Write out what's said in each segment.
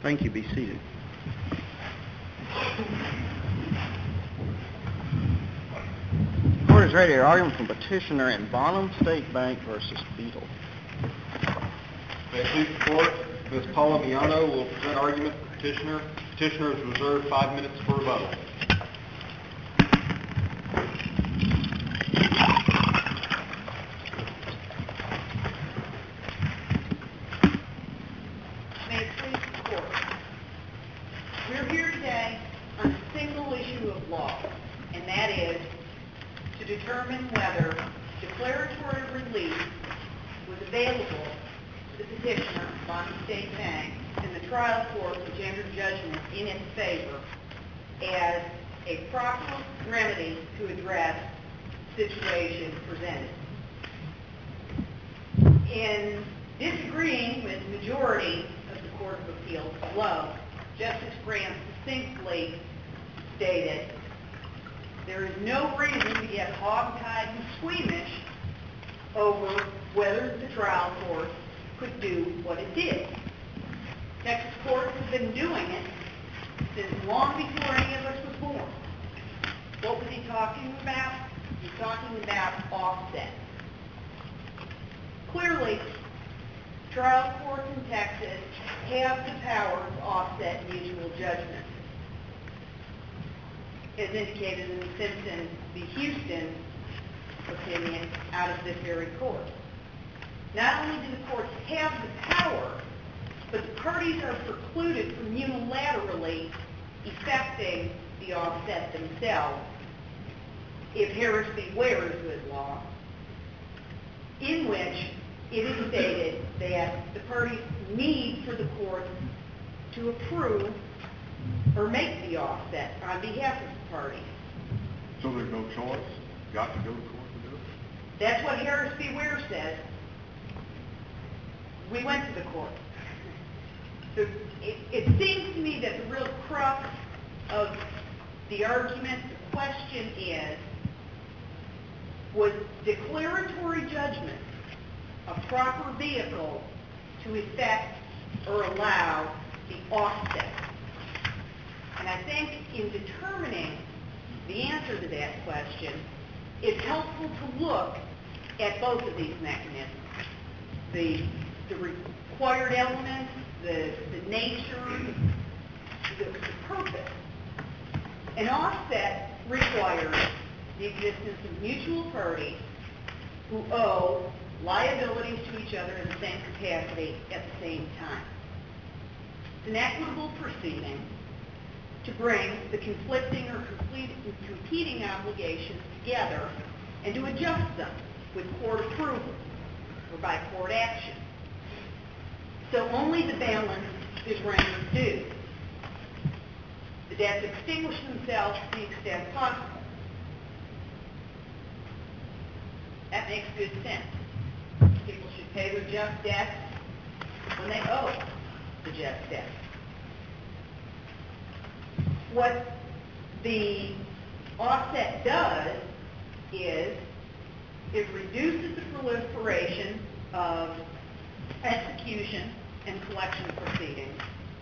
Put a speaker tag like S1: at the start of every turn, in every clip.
S1: Thank you. Be seated. The court is ready to argue from petitioner in Bonham State Bank versus Beadle.
S2: May it please the court, Ms. Paula Miano will present argument for petitioner. Petitioner is reserved 5 minutes for rebuttal.
S3: May it please the court. We're here today on a single issue of law, and that is to determine whether declaratory relief was available to the petitioner, Bonham State Bank, and the trial court which entered judgment in its favor as a proper remedy to address the situation presented. In disagreeing with the majority of the Court of Appeals below, Justice Grant succinctly stated, there is no reason to get hogtied and squeamish over whether the trial court could do what it did. Texas courts have been doing it since long before any of us was born. What was he talking about? He was talking about offset. Clearly, trial courts in Texas have the power to offset mutual judgments, as indicated in the Simpson v. Houston opinion out of this very court. Not only do the courts have the power, but the parties are precluded from unilaterally effecting the offset themselves if Harris v. Ware is good law, in which it is stated that the parties need for the court to approve or make the offset on behalf of the parties.
S2: So there's no choice? Got to go to court to do it?
S3: That's what Harris v. Ware says. We went to the court. So it seems to me that the real crux of the argument, the question is, was declaratory judgment a proper vehicle to effect or allow the offset? And I think in determining the answer to that question, it's helpful to look at both of these mechanisms. The required elements, the nature, the purpose. An offset requires the existence of mutual parties who owe liabilities to each other in the same capacity at the same time. It's an equitable proceeding to bring the conflicting or competing obligations together and to adjust them with court approval or by court action. So only the balance is rendered due. The debts extinguish themselves to the extent possible. That makes good sense. People should pay their just debts when they owe the just debt. What the offset does is it reduces the proliferation of execution and collection proceedings.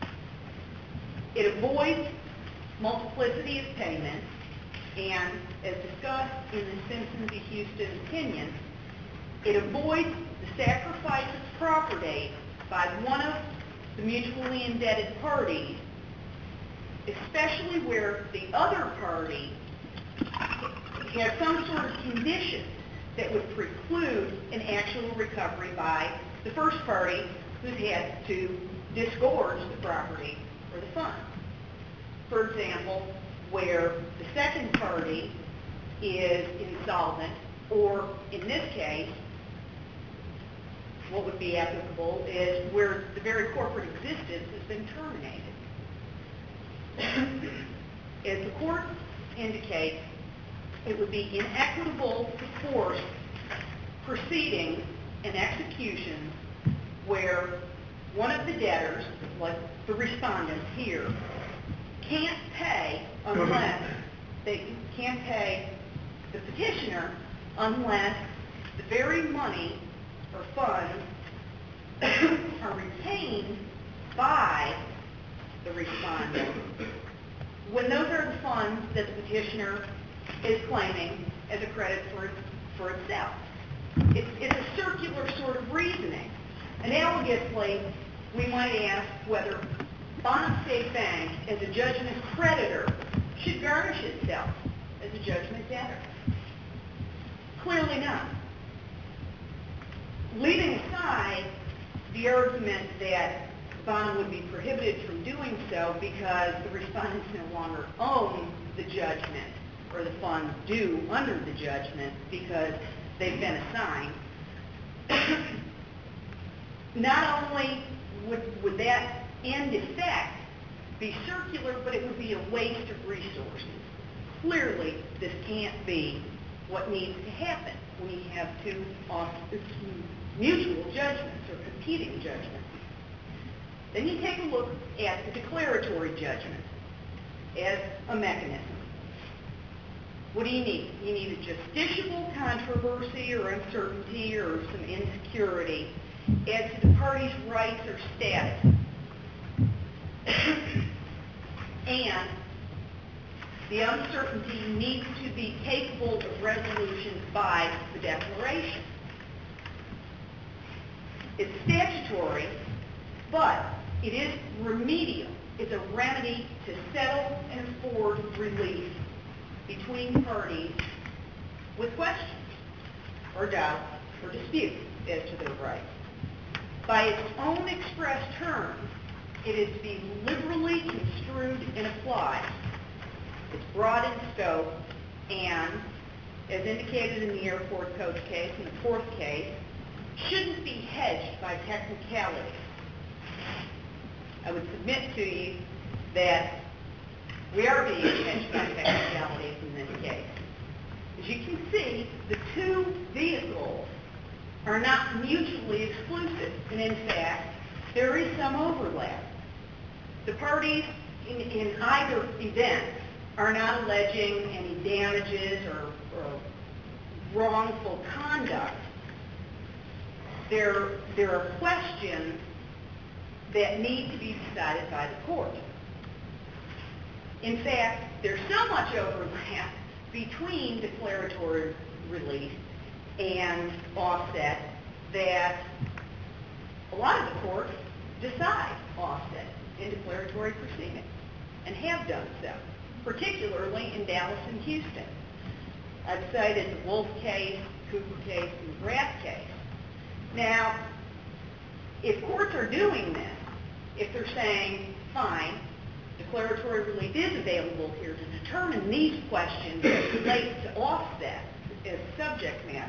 S3: It avoids multiplicity of payments, and as discussed in the Simpson v. Houston opinion, it avoids the sacrifice of property by one of the mutually indebted parties, especially where the other party has some sort of condition that would preclude an actual recovery by the first party who's had to disgorge the property or the funds. For example, where the second party is insolvent, or in this case, what would be applicable is where the very corporate existence has been terminated. As the court indicates, it would be inequitable to force proceedings and executions where one of the debtors, like the respondent here, can't pay unless they can't pay the petitioner unless the very money or funds are retained by the respondent, when those are the funds that the petitioner is claiming as a credit for itself. It's a circular sort of reasoning. Analogously, we might ask whether Bonham State Bank, as a judgment creditor, should garnish itself as a judgment debtor. Clearly not. Leaving aside the argument that Bonham would be prohibited from doing so because the respondents no longer own the judgment or the funds due under the judgment because they've been assigned, not only would that end effect be circular, but it would be a waste of resources. Clearly, this can't be what needs to happen when you have two mutual judgments or competing judgments. Then you take a look at the declaratory judgment as a mechanism. What do you need? You need a justiciable controversy or uncertainty or some insecurity as to the party's rights or status. And the uncertainty needs to be capable of resolution by the declaration. It's statutory, but it is remedial. It's a remedy to settle and afford relief between parties with questions or doubts or disputes as to their rights. By its own express terms, it is to be liberally construed and applied. It's broad in scope and, as indicated in the airport coach case and the fourth case, shouldn't be hedged by technicalities. I would submit to you that we are being hedged by technicalities in this case. As you can see, the two vehicles are not mutually exclusive, and in fact, there is some overlap. The parties in either event are not alleging any damages or wrongful conduct. There are questions that need to be decided by the court. In fact, there's so much overlap between declaratory relief and offset that a lot of the courts decide offset in declaratory proceedings and have done so, particularly in Dallas and Houston. I've cited the Wolf case, Cooper case, and the Graff case. Now, if courts are doing this, if they're saying, fine, declaratory relief is available here to determine these questions that relate to offset as subject matter,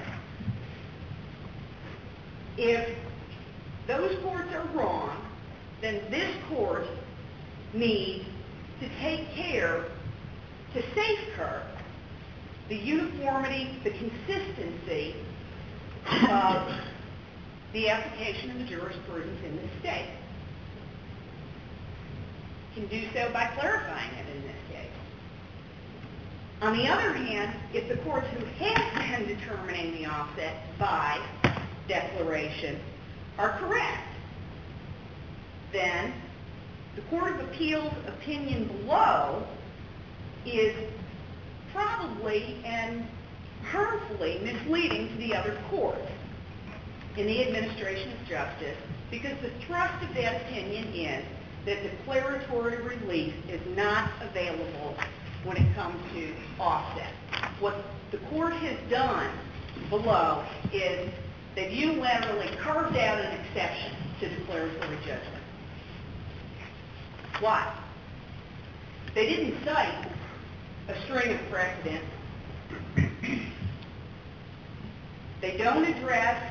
S3: if those courts are wrong, then this court needs to take care to safeguard the uniformity, the consistency of the application of the jurisprudence in this state. Can do so by clarifying it in this case. On the other hand, if the courts who have been determining the offset by declaration are correct, then the Court of Appeals opinion below is probably and harmfully misleading to the other courts in the administration of justice, because the thrust of that opinion is that declaratory relief is not available when it comes to offset. What the court has done below is they've unilaterally carved out an exception to declaratory judgment. Why? They didn't cite a string of precedents. They don't address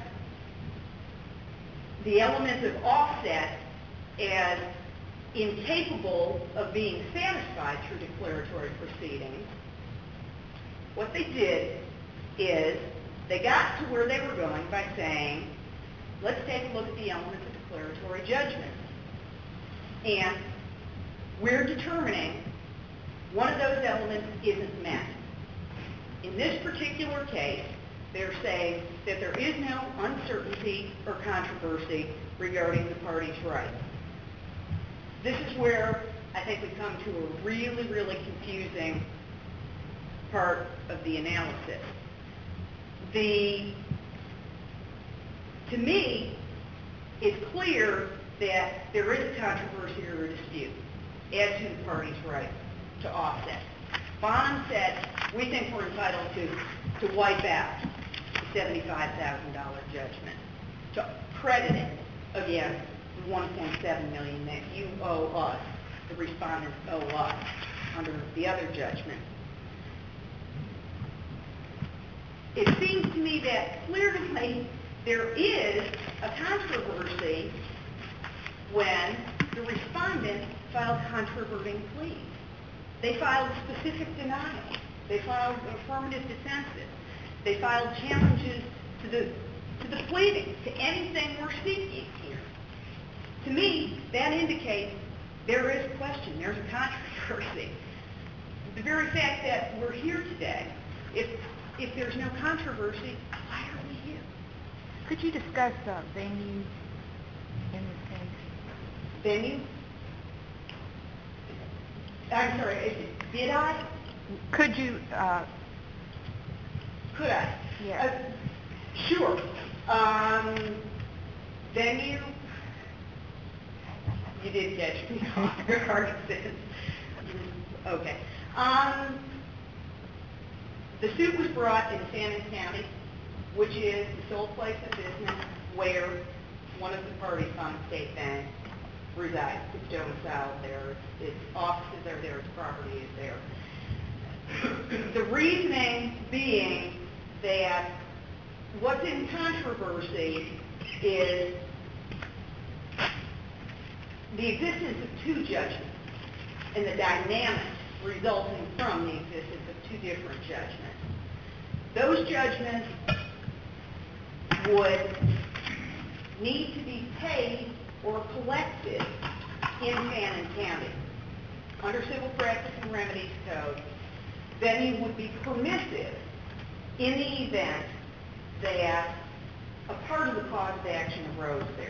S3: the elements of offset as incapable of being satisfied through declaratory proceedings. What they did is they got to where they were going by saying, let's take a look at the elements of declaratory judgment. And we're determining one of those elements isn't met. In this particular case, they're saying that there is no uncertainty or controversy regarding the party's rights. this is where I think we come to a really, really confusing part of the analysis. To me, it's clear that there is a controversy or a dispute as to the party's right to offset. Bonham said, we think we're entitled to wipe out the $75,000 judgment, to credit it against the $1.7 million that you owe us, the respondents owe us, under the other judgment. It seems to me that clearly there is a controversy when the respondents filed controverting pleas. They filed specific denials. They filed affirmative defenses. They filed challenges to the pleading, to anything we're seeking here. To me, that indicates there is a question, there's a controversy. The very fact that we're here today, if there's no controversy, why are we here?
S4: Could you discuss venue in this case?
S3: Venue? I'm sorry, did I?
S4: Could you?
S3: Could I?
S4: Yes.
S3: Sure. Venue? You did catch me off guard. Okay. The suit was brought in Fannin County, which is the sole place of business where one of the parties on the state bank resides. It's domiciled there. Its offices are there. Its property is there. The reasoning being that what's in controversy is the existence of two judgments and the dynamics resulting from the existence of two different judgments. Those judgments would need to be paid or collected in Fannin County. Under Civil Practice and Remedies Code, venue would be permissive in the event that a part of the cause of action arose there.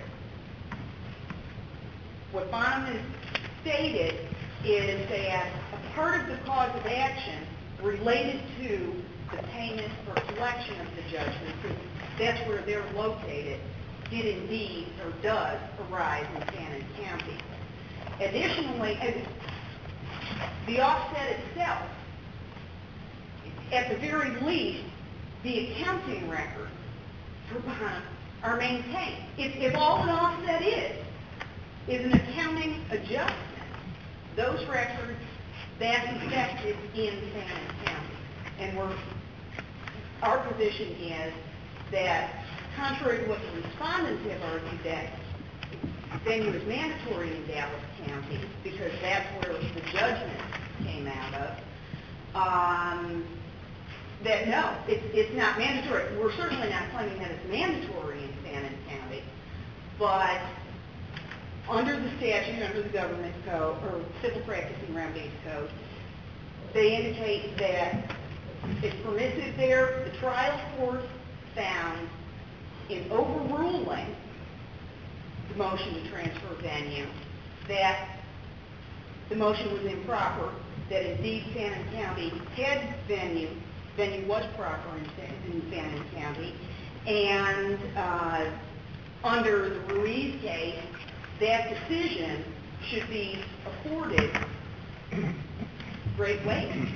S3: What Bonham has stated is that a part of the cause of action related to the payment or collection of the judgment, because that's where they're located, did indeed or does arise in Fannin County. Additionally, the offset itself, at the very least, the accounting records for Bonham are maintained. If all an offset is an accounting adjustment, those records, that's effective in Fannin County. And our position is that, contrary to what the respondents have argued, that venue is mandatory in Dallas County because that's where the judgment came out of, that no, it's not mandatory. We're certainly not claiming that it's mandatory in Fannin County, but under the statute, under the government code, or Civil Practice and Remedies Code, they indicate that it's permissive there. The trial court found, in overruling the motion to transfer venue, that the motion was improper, that indeed Fannin County had venue was proper in Fannin County, and under the Ruiz case, that decision should be afforded great weight.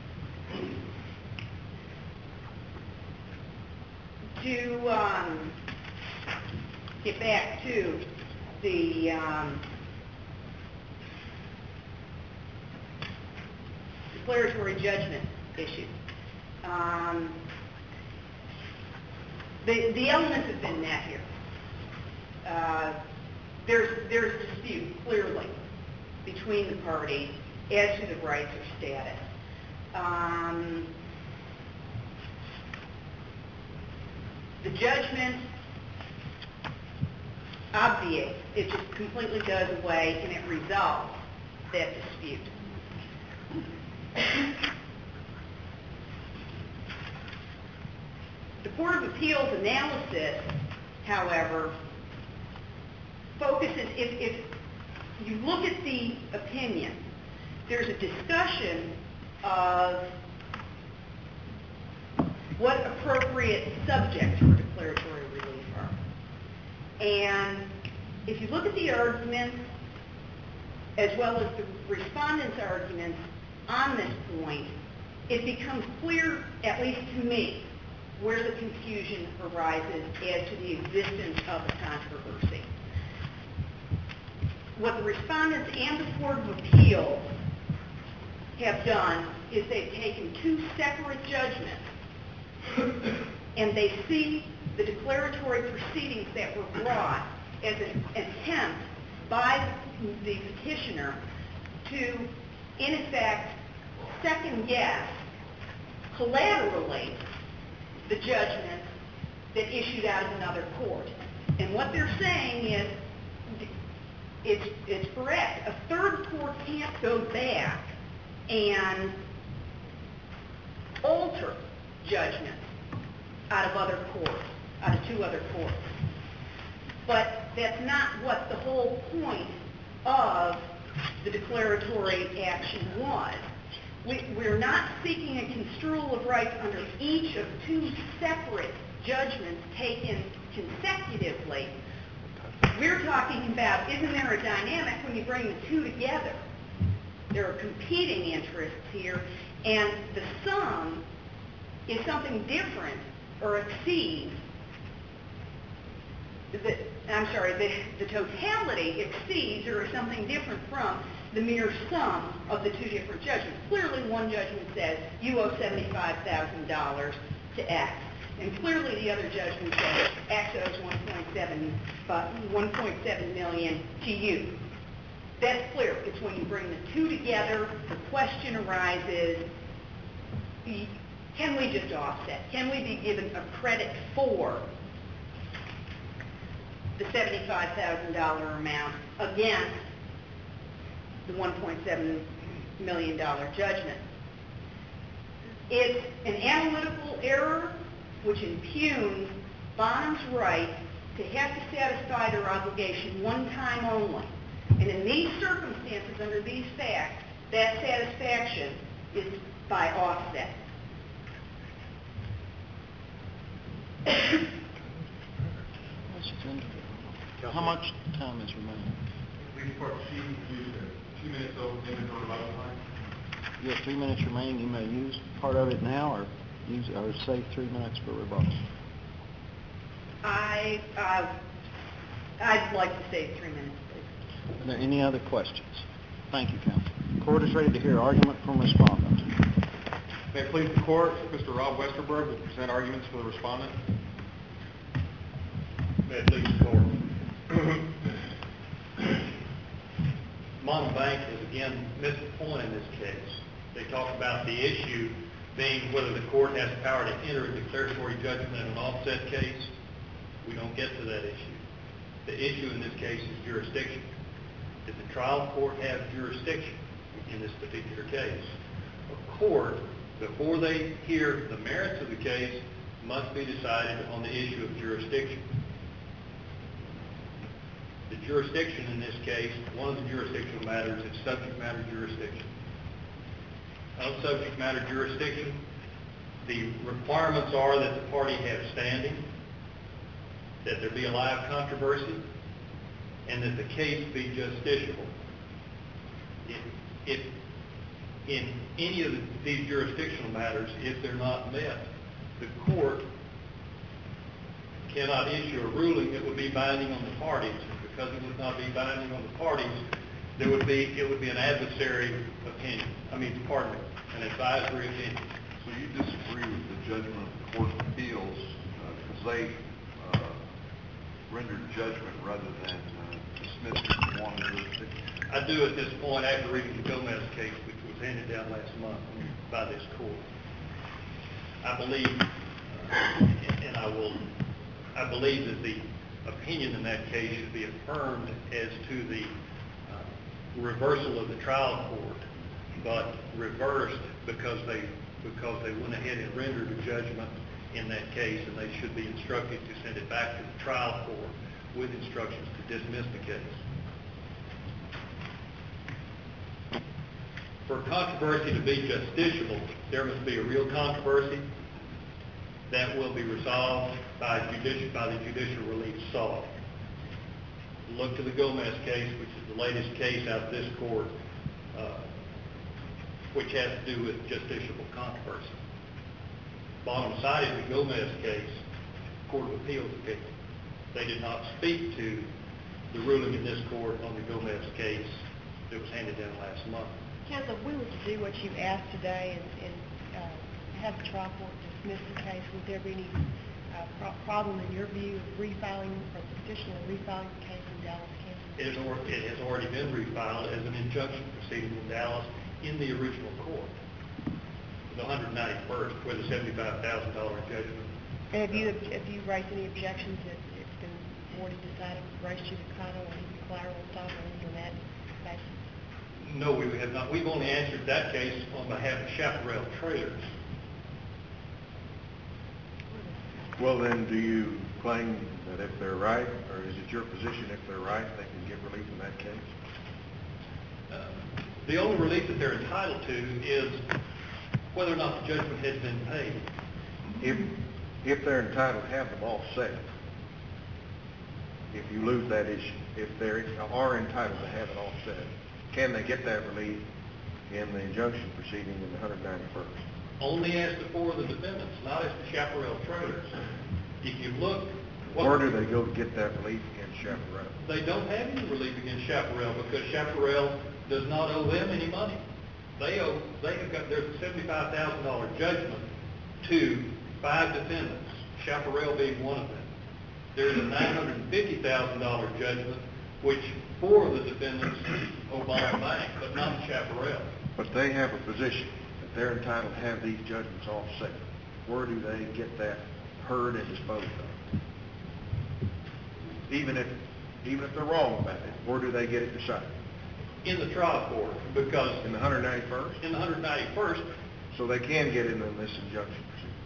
S3: To get back to the declaratory judgment issue, the elements have been met here. There's a dispute, clearly, between the parties as to the rights or status. The judgment obviates, it just completely does away, and it resolves that dispute. The Court of Appeals analysis, however, focuses, you look at the opinion, there's a discussion of what appropriate subjects for declaratory relief are. And if you look at the arguments, as well as the respondents' arguments on this point, it becomes clear, at least to me, where the confusion arises as to the existence of a controversy. What the respondents and the Court of Appeals have done is they've taken two separate judgments and they see the declaratory proceedings that were brought as an attempt by the petitioner to, in effect, second-guess collaterally the judgment that issued out of another court. And what they're saying is, it's correct. A third court can't go back and alter judgments out of other courts, out of two other courts. But that's not what the whole point of the declaratory action was. We're not seeking a construal of rights under each of two separate judgments taken consecutively. We're talking about, isn't there a dynamic when you bring the two together? There are competing interests here, and the sum is something different or exceeds. The totality exceeds or is something different from the mere sum of the two different judgments. Clearly, one judgment says you owe $75,000 to X, and clearly the other judgment says X owes $1.7 million to you. That's clear. It's when you bring the two together, the question arises, can we just offset? Can we be given a credit for the $75,000 amount against the $1.7 million judgment? It's an analytical error which impugns Bonham's right to have to satisfy their obligation one time only. And in these circumstances, under these facts, that satisfaction is by offset.
S1: How much time is remaining?
S2: Please part C, use 2 minutes over limit on rebuttal time.
S1: You have 3 minutes remaining. You may use part of it now or save 3 minutes for rebuttal.
S3: I'd like to save 3 minutes, please.
S1: Are there any other questions? Thank you, counsel. The court is ready to hear argument from respondent.
S2: May it please the court, Mr. Rob Westerberg will present arguments for the respondent.
S5: May it please the court. Bonham Bank has again missed the point in this case. They talk about the issue being whether the court has power to enter a declaratory judgment in an offset case. We don't get to that issue. The issue in this case is jurisdiction. Did the trial court have jurisdiction in this particular case? A court, before they hear the merits of the case, must be decided on the issue of jurisdiction. The jurisdiction in this case, one of the jurisdictional matters is subject matter jurisdiction. Of subject matter jurisdiction, the requirements are that the party have standing, that there be a live controversy, and that the case be justiciable. If in any of these jurisdictional matters, if they're not met, the court cannot issue a ruling that would be binding on the parties. Because it would not be binding on the parties, it would be an adversary opinion. An advisory opinion.
S6: So you disagree with the judgment of the Court of Appeals because they rendered judgment rather than dismissed one jurisdiction?
S5: I do at this point after reading the Gomez case, which was handed down last month by this court. I believe, I believe that the opinion in that case should be affirmed as to the reversal of the trial court, but reversed because they went ahead and rendered a judgment in that case, and they should be instructed to send it back to the trial court with instructions to dismiss the case. For controversy to be justiciable, there must be a real controversy that will be resolved by the judicial relief sought. Look to the Gomez case, which is the latest case out of this court, which has to do with justiciable controversy. Bottom side of the Gomez case, Court of Appeals opinion. They did not speak to the ruling in this court on the Gomez case that was handed down last month.
S7: Counsel, if we were to do what you asked today and have the trial court dismiss the case, would there be any problem in your view of refiling or the petitioner refiling the case in Dallas County?
S5: It has already been refiled as an injunction proceeding in Dallas in the original court, the 191st, where the $75,000 judgment.
S7: And have you raised any objections that it's been already decided race judicata or even collateral stop or anything on that basis?
S5: No, we have not. We've only answered that case on behalf of Chaparral Traders.
S6: Well, then, do you claim that if they're right, or is it your position if they're right, they can get relief in that case?
S5: The only relief that they're entitled to is whether or not the judgment has been paid.
S6: If they're entitled to have them all set, if you lose that issue, if they are entitled to have it all set, can they get that relief in the injunction proceeding in the 191st?
S5: Only as to four of the defendants, not as to Chaparral Traders. If you look...
S6: Where do they go to get that relief against Chaparral?
S5: They don't have any relief against Chaparral because Chaparral does not owe them any money. There's a $75,000 judgment to 5 defendants, Chaparral being one of them. There's a $950,000 judgment, which 4 of the defendants owe Bond Bank, but not Chaparral.
S6: But they have a position that they're entitled to have these judgments all set. Where do they get that heard and disposed of? Even if they're wrong about it, where do they get it decided?
S5: In the trial court, because...
S6: In the 191st?
S5: In the 191st.
S6: So they can get it in this injunction proceeding?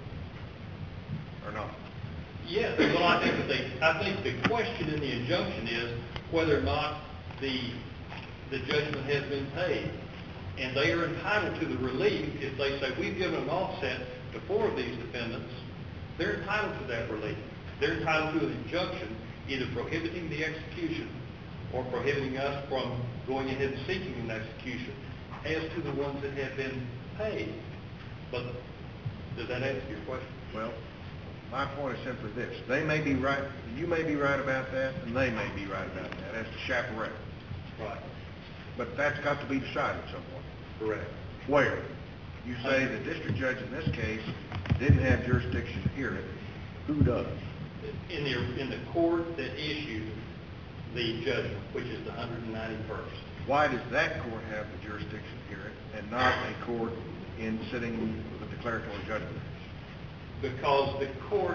S6: Or not?
S5: Yes. Well, I think the question in the injunction is whether or not the judgment has been paid. And they are entitled to the relief if they say, we've given an offset to 4 of these defendants. They're entitled to that relief. They're entitled to an injunction either prohibiting the execution or prohibiting us from going ahead and seeking an execution as to the ones that have been paid. But does that answer your question?
S6: Well, my point is simply this. They may be right, you may be right about that, and they may be right about that. That's the Chaparral.
S5: Right.
S6: But that's got to be decided at some point.
S5: Correct.
S6: Where? You say the district judge in this case didn't have jurisdiction to hear it. Who does?
S5: In the court that issued the judgment, which is the 191st.
S6: Why does that court have the jurisdiction to hear it and not a court in sitting with a declaratory judgment?
S5: Because the court,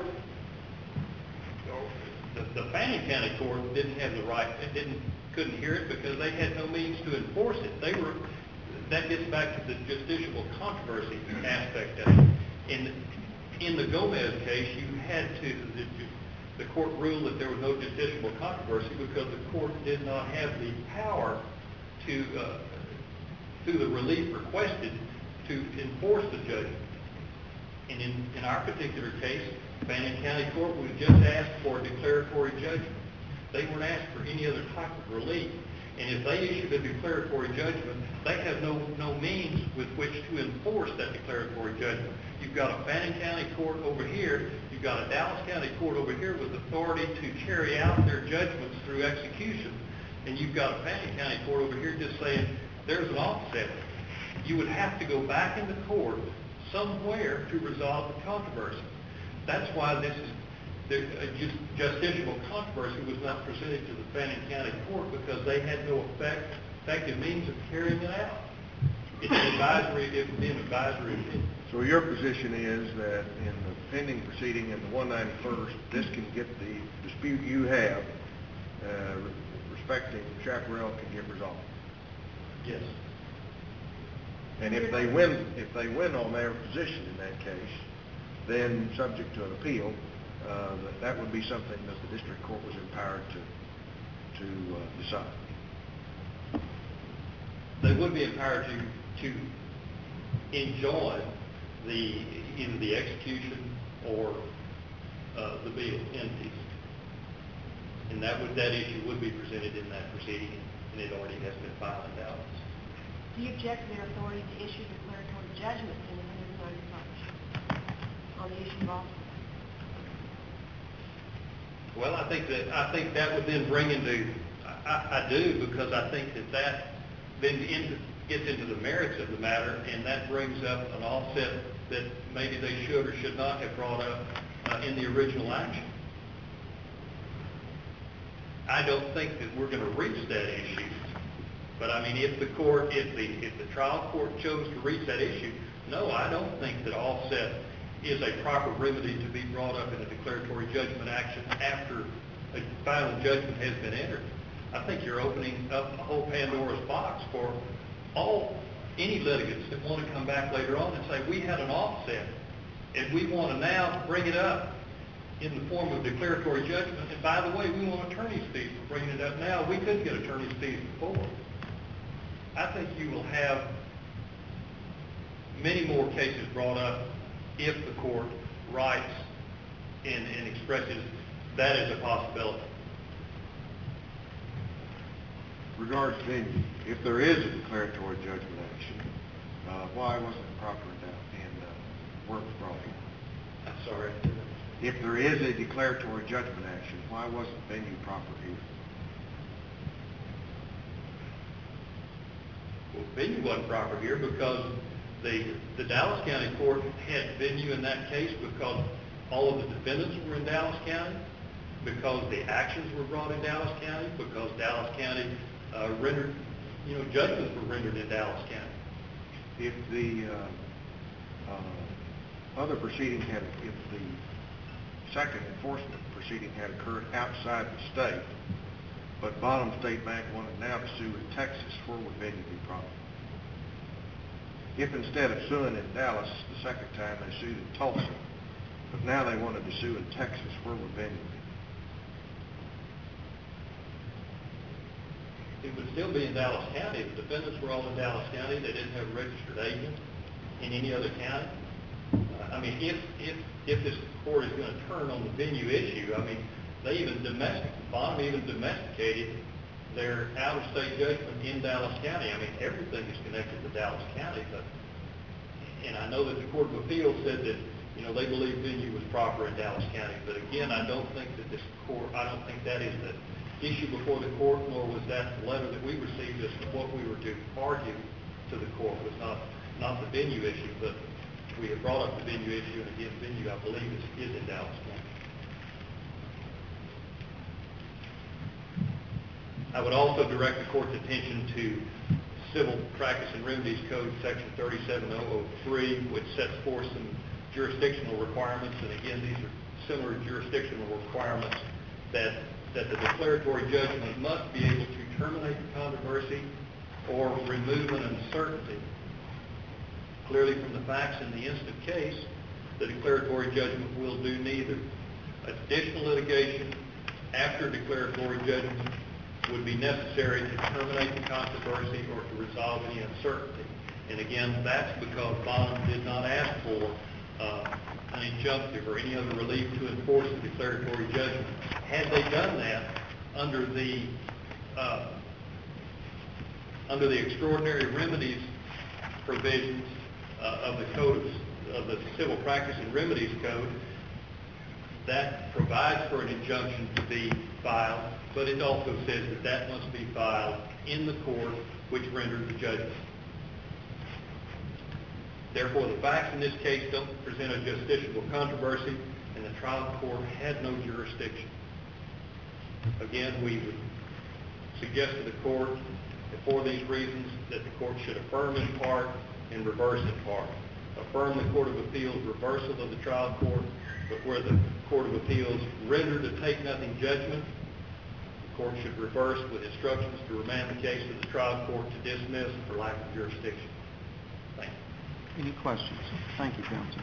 S5: the Fannin County Court didn't have the right, couldn't hear it because they had no means to enforce it. That gets back to the justiciable controversy aspect of it. In the Gomez case, you had to, the court ruled that there was no justiciable controversy because the court did not have the power to, through the relief requested, to enforce the judgment. And in our particular case, Fannin County Court was just asked for a declaratory judgment. They weren't asked for any other type of relief. And if they issued a declaratory judgment, they have no means with which to enforce that declaratory judgment. You've got a Fannin County Court over here, you've got a Dallas County Court over here with authority to carry out their judgments through execution. And you've got a Fannin County Court over here just saying, there's an offset. You would have to go back into court somewhere to resolve the controversy. That's why this is, justiciable controversy was not presented to the Fannin County Court because they had no effective means of carrying it out. It would be an advisory opinion.
S6: So your position is that in the pending proceeding in the 191st, this can get the dispute you have respecting Chaparral can get resolved?
S5: Yes.
S6: And if they win on their position in that case, then subject to an appeal, that would be something that the district court was empowered to decide.
S5: they would be empowered to enjoin either the execution or the bill entities. And that issue would be presented in that proceeding, and it already has been filed in Dallas.
S7: Do you object to their authority to issue declaratory judgments in the 190 partnership on the issue of offset?
S5: Well, I think that would then bring into, I do, because I think that then gets into the merits of the matter, and that brings up an offset that maybe they should or should not have brought up in the original action. I don't think that we're going to reach that issue, but I mean, if the trial court chose to reach that issue, no, I don't think that offset is a proper remedy to be brought up in a declaratory judgment action after a final judgment has been entered. I think you're opening up a whole Pandora's box for any litigants that want to come back later on and say, we had an offset, and we want to now bring it up in the form of declaratory judgment, and by the way, we want attorney's fees for bringing it up now. We couldn't get attorney's fees before. I think you will have many more cases brought up if the court writes and expresses that as a possibility.
S6: Regards venue, if there is a declaratory judgment action, why wasn't it proper in Works brought in?
S5: I'm sorry.
S6: If there is a declaratory judgment action, why wasn't venue proper here?
S5: Well, venue wasn't proper here because the Dallas County Court had venue in that case because all of the defendants were in Dallas County, because the actions were brought in Dallas County, because Dallas County judgments were rendered in Dallas County.
S6: If the other proceeding if the second enforcement proceeding had occurred outside the state, but Bonham State Bank wanted now to sue in Texas, where would venue be proper? If instead of suing in Dallas the second time they sued in Tulsa, but now they wanted to sue in Texas, where would venue be?
S5: It would still be in Dallas County. The defendants were all in Dallas County. They didn't have a registered agent in any other county. I mean, if this court is going to turn on the venue issue, I mean, Bonham even domesticated their out-of-state judgment in Dallas County. I mean, everything is connected to Dallas County. And I know that the Court of Appeals said that, they believe venue was proper in Dallas County. But again, I don't think that I don't think that is the issue before the court, nor was that the letter that we received as to what we were to argue to the court was not the venue issue, but we have brought up the venue issue, and again, venue, I believe, is in Dallas County. I would also direct the court's attention to Civil Practice and Remedies Code, Section 37003, which sets forth some jurisdictional requirements, and again, these are similar jurisdictional requirements that the declaratory judgment must be able to terminate the controversy or remove an uncertainty. Clearly, from the facts in the instant case, the declaratory judgment will do neither. Additional litigation after declaratory judgment would be necessary to terminate the controversy or to resolve any uncertainty. And again, that's because Bonham did not ask for an injunctive or any other relief to enforce the declaratory judgment. Had they done that under the extraordinary remedies provisions of the Civil Practice and Remedies Code, that provides for an injunction to be filed, but it also says that must be filed in the court which rendered the judgment. Therefore, the facts in this case don't present a justiciable controversy, and the trial court had no jurisdiction. Again, we would suggest to the court that for these reasons that the court should affirm in part and reverse in part. Affirm the Court of Appeals reversal of the trial court, but where the Court of Appeals rendered a take-nothing judgment, the court should reverse with instructions to remand the case to the trial court to dismiss for lack of jurisdiction. Thank you.
S1: Any questions? Thank you, counsel.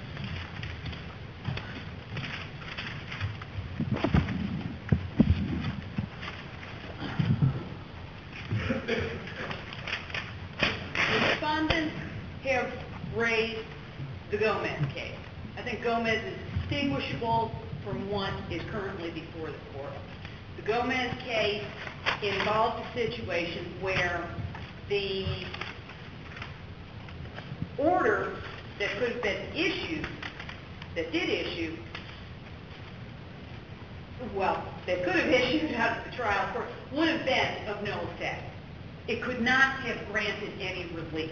S3: the Gomez case. I think Gomez is distinguishable from what is currently before the court. The Gomez case involved a situation where the order that could have been issued, that could have issued out of the trial court, would have been of no effect. It could not have granted any relief.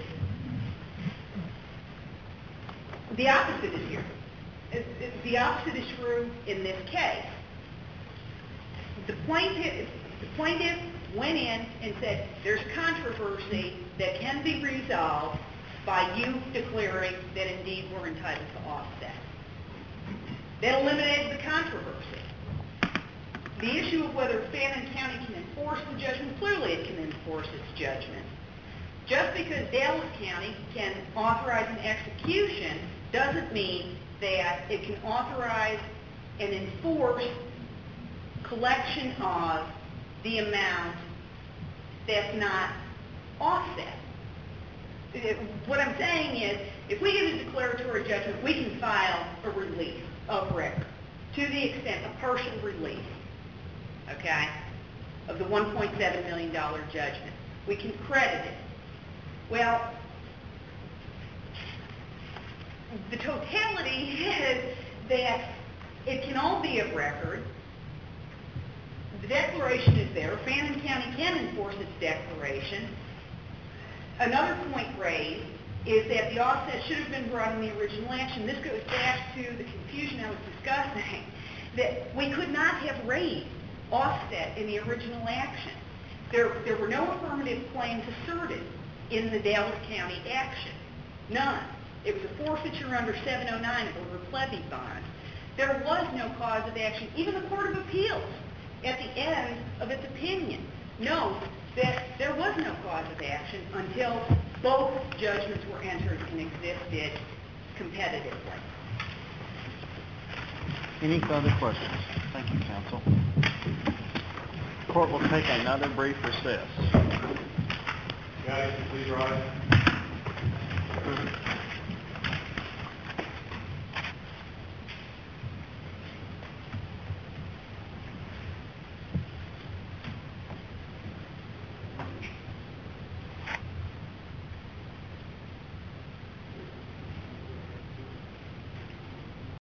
S3: The opposite is here. The opposite is true in this case. The plaintiff went in and said, there's controversy that can be resolved by you declaring that indeed we're entitled to offset. That eliminated the controversy. The issue of whether Fannin County can enforce the judgment, clearly it can enforce its judgment. Just because Dallas County can authorize an execution doesn't mean that it can authorize and enforce collection of the amount that's not offset. What I'm saying is, if we get a declaratory judgment, we can file a release of record to the extent, a partial release, okay, of the $1.7 million judgment. We can credit it. Well, the totality is that it can all be of record. The declaration is there. Fannin County can enforce its declaration. Another point raised is that the offset should have been brought in the original action. This goes back to the confusion I was discussing, that we could not have raised offset in the original action. There were no affirmative claims asserted in the Dallas County action. None. It was a forfeiture under 709 over a levy bond. There was no cause of action. Even the Court of Appeals, at the end of its opinion, notes that there was no cause of action until both judgments were entered and existed competitively.
S1: Any further questions? Thank you, counsel. The court will take another brief recess.
S2: Guys, please rise.